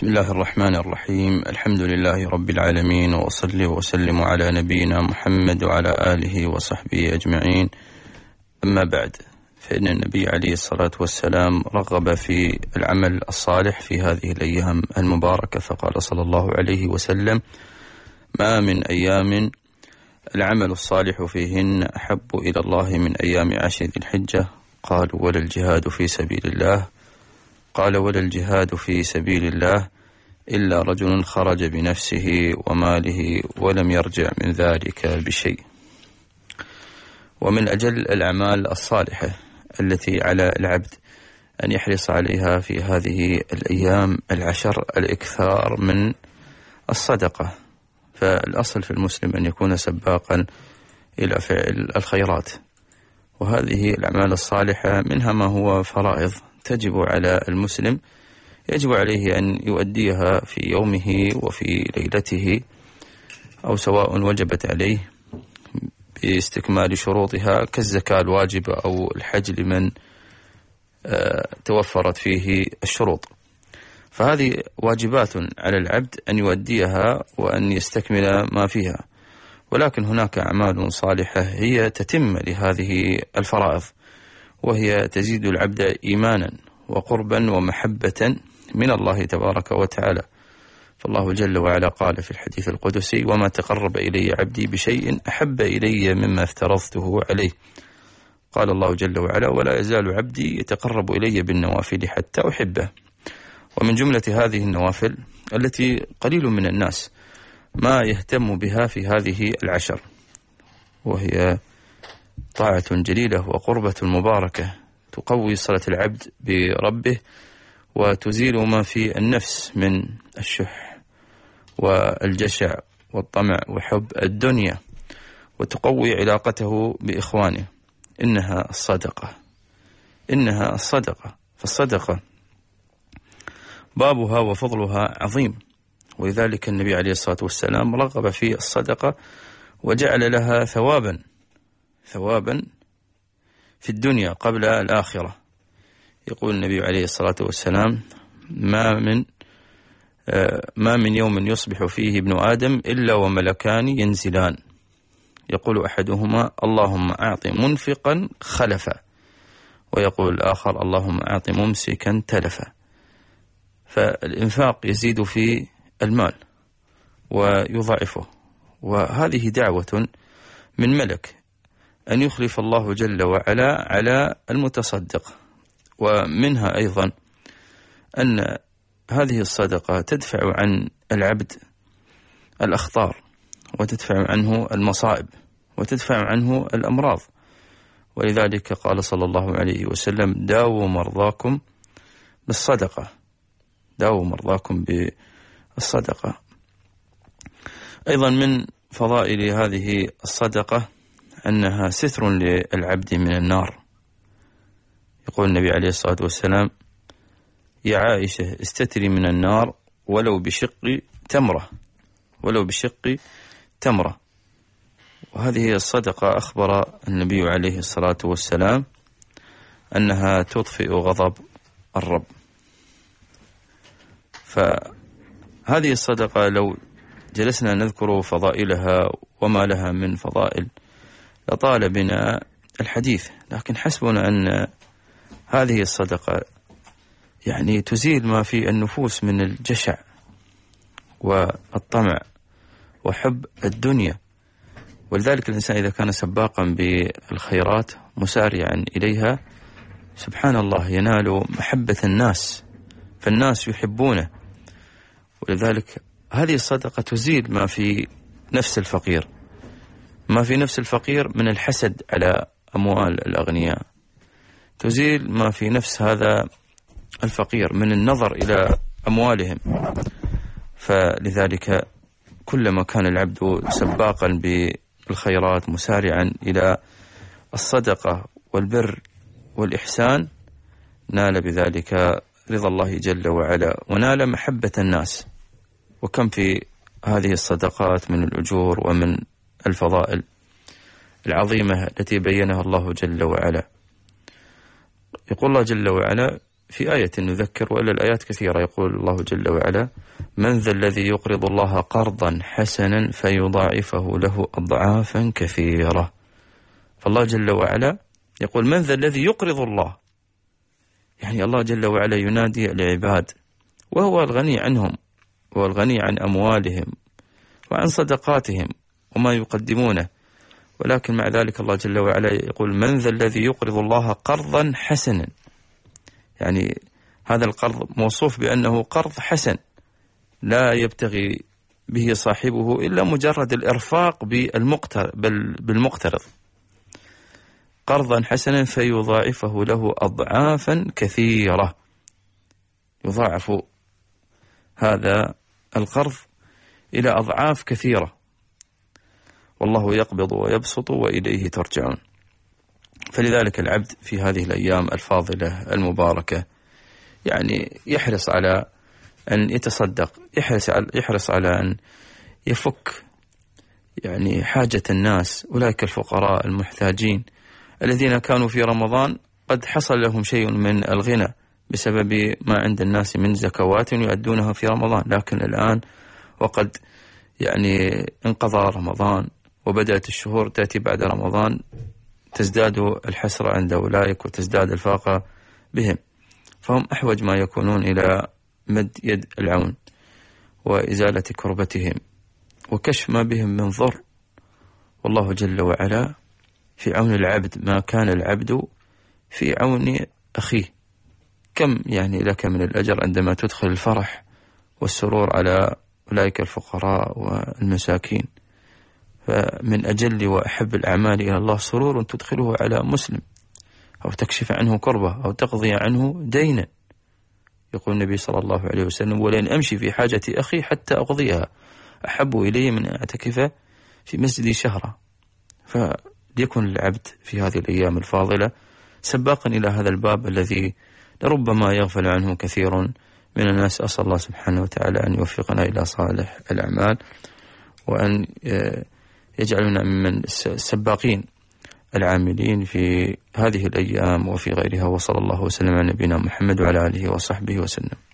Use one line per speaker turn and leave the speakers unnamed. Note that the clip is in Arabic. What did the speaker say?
بسم الله الرحمن الرحيم. الحمد لله رب العالمين، وأصلي وأسلم على نبينا محمد وعلى آله وصحبه أجمعين. أما بعد، فإن النبي عليه الصلاة والسلام رغب في العمل الصالح في هذه الأيام المباركة، فقال صلى الله عليه وسلم: ما من أيام العمل الصالح فيهن أحب إلى الله من أيام عشر ذي الحجة. قالوا: ولا الجهاد في سبيل الله؟ قال: ولا الجهاد في سبيل الله إلا رجل خرج بنفسه وماله ولم يرجع من ذلك بشيء. ومن أجل الأعمال الصالحة التي على العبد أن يحرص عليها في هذه الأيام العشر الإكثار من الصدقة، فالأصل في المسلم أن يكون سباقا إلى فعل الخيرات، وهذه الأعمال الصالحة منها ما هو فرائض تجب على المسلم، يجب عليه أن يؤديها في يومه وفي ليلته، أو سواء وجبت عليه باستكمال شروطها كالزكاة الواجبة أو الحج لمن توفرت فيه الشروط. فهذه واجبات على العبد أن يؤديها وأن يستكمل ما فيها، ولكن هناك أعمال صالحة هي تتم لهذه الفرائض، وهي تزيد العبد إيمانا وقربا ومحبة من الله تبارك وتعالى. فالله جل وعلا قال في الحديث القدسي: وما تقرب إلي عبدي بشيء أحب إلي مما افترضته عليه. قال الله جل وعلا: ولا يزال عبدي يتقرب إلي بالنوافل حتى أحبه. ومن جملة هذه النوافل التي قليل من الناس ما يهتم بها في هذه العشر، وهي طاعة جليلة وقربة مباركة تقوي صلة العبد بربه، وتزيل ما في النفس من الشح والجشع والطمع وحب الدنيا، وتقوي علاقته بإخوانه. إنها الصدقة. فالصدقة بابها وفضلها عظيم، ولذلك النبي عليه الصلاة والسلام رغب في الصدقة وجعل لها ثوابا في الدنيا قبل الآخرة. يقول النبي عليه الصلاة والسلام: ما من يوم يصبح فيه ابن آدم إلا وملكان ينزلان، يقول أحدهما: اللهم أعط منفقا خلفا، ويقول الآخر: اللهم أعط ممسكا تلفا. فالإنفاق يزيد في المال ويضاعفه، وهذه دعوة من ملك أن يخلف الله جل وعلا على المتصدق. ومنها أيضا أن هذه الصدقة تدفع عن العبد الأخطار، وتدفع عنه المصائب، وتدفع عنه الأمراض. ولذلك قال صلى الله عليه وسلم: داووا مرضاكم بالصدقة. أيضا من فضائل هذه الصدقة أنها ستر للعبد من النار. يقول النبي عليه الصلاة والسلام: يا عائشة استتري من النار ولو بشق تمرة. وهذه الصدقة أخبر النبي عليه الصلاة والسلام أنها تطفئ غضب الرب. فهذه الصدقة لو جلسنا نذكر فضائلها وما لها من فضائل لطال بنا الحديث، لكن حسبنا أن هذه الصدقة يعني تزيل ما في النفوس من الجشع والطمع وحب الدنيا. ولذلك الإنسان إذا كان سباقا بالخيرات مسارعا إليها، سبحان الله، ينال محبة الناس، فالناس يحبونه. ولذلك هذه الصدقة تزيل ما في نفس الفقير من الحسد على أموال الأغنياء، تزيل ما في نفس هذا الفقير من النظر إلى أموالهم. فلذلك كلما كان العبد سباقا بالخيرات مسارعا إلى الصدقة والبر والإحسان، نال بذلك رضا الله جل وعلا، ونال محبة الناس. وكم في هذه الصدقات من الأجور ومن الفضائل العظيمة التي بينها الله جل وعلا. يقول الله جل وعلا في آية نذكر، وإلا الآيات كثيرة. يقول الله جل وعلا: من ذا الذي يقرض الله قرضا حسنا فيضاعفه له أضعافا كثيرة. فالله جل وعلا يقول: من ذا الذي يقرض الله، يعني الله جل وعلا ينادي العباد وهو الغني عنهم، هو الغني عن أموالهم وعن صدقاتهم وما يقدمونه، ولكن مع ذلك الله جل وعلا يقول: من ذا الذي يقرض الله قرضا حسنا، يعني هذا القرض موصوف بأنه قرض حسن لا يبتغي به صاحبه إلا مجرد الإرفاق بالمقترض، قرضا حسنا فيضاعفه له أضعافا كثيرة، يضاعف هذا القرض إلى أضعاف كثيرة، والله يقبض ويبسط وإليه ترجعون. فلذلك العبد في هذه الأيام الفاضلة المباركة يعني يحرص على أن يتصدق، يحرص على أن يفك يعني حاجة الناس، أولئك الفقراء المحتاجين الذين كانوا في رمضان قد حصل لهم شيء من الغنى بسبب ما عند الناس من زكوات يؤدونها في رمضان، لكن الآن وقد يعني انقضى رمضان وبدأت الشهور تأتي بعد رمضان، تزداد الحسرة عند أولئك وتزداد الفاقة بهم، فهم أحوج ما يكونون إلى مد يد العون وإزالة كربتهم وكشف ما بهم من ضر. والله جل وعلا في عون العبد ما كان العبد في عون أخيه. كم يعني لك من الأجر عندما تدخل الفرح والسرور على أولئك الفقراء والمساكين. فمن أجل وأحب الأعمال إلى الله سرور تدخله على مسلم، أو تكشف عنه كربة، أو تقضي عنه دينا. يقول النبي صلى الله عليه وسلم: ولن أمشي في حاجة أخي حتى أقضيها أحب إلي من أن أعتكف في مسجدي شهرا. فليكن العبد في هذه الأيام الفاضلة سباقا إلى هذا الباب الذي لربما يغفل عنه كثير من الناس. أسأل الله سبحانه وتعالى أن يوفقنا إلى صالح الأعمال، وأن يجعلنا من السباقين العاملين في هذه الأيام وفي غيرها. وصلى الله وسلم على نبينا محمد وعلى آله وصحبه وسلم.